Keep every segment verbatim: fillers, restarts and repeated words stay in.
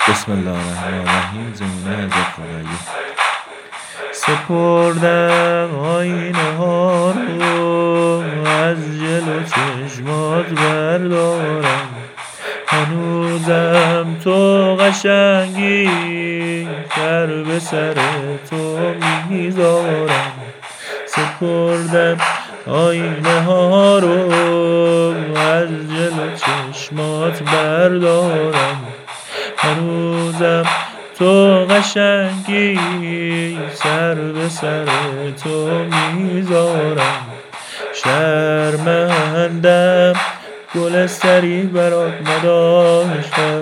بسم الله الرحمن الرحیم. زمینه از خدایی سپردم آینه ها رو، از جلو چشمات بردارم. هنوزم تو قشنگی، سر به سر تو میذارم. سپردم آینه ها رو، از جلو چشمات بردارم. هنوزم تو قشنگی، سر به سر تو میذارم. شرمندم گل سری برات نداشتم،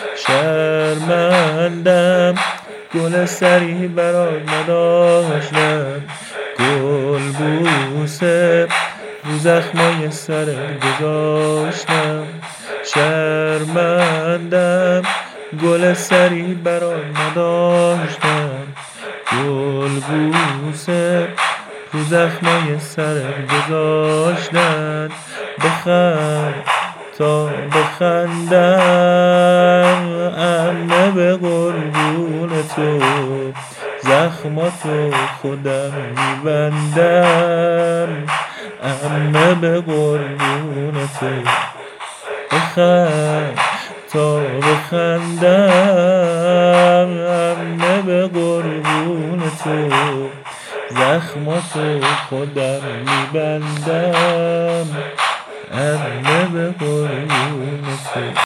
شرمندم گل سری برات نداشتم. گل بوسه رو زخمای سرت گذاشتم. شرمندم گل سری برات نداشتم. گل بوسه رو زخمای سرت گذاشتم. بخند تا بخندم، عمه به قربون تو، زخماتو خودم میبندم. عمه به قربون تو، بخند تا بخندم، عمه به قربون تو، زخماتو خودم میبندم. عمه به قربون تو.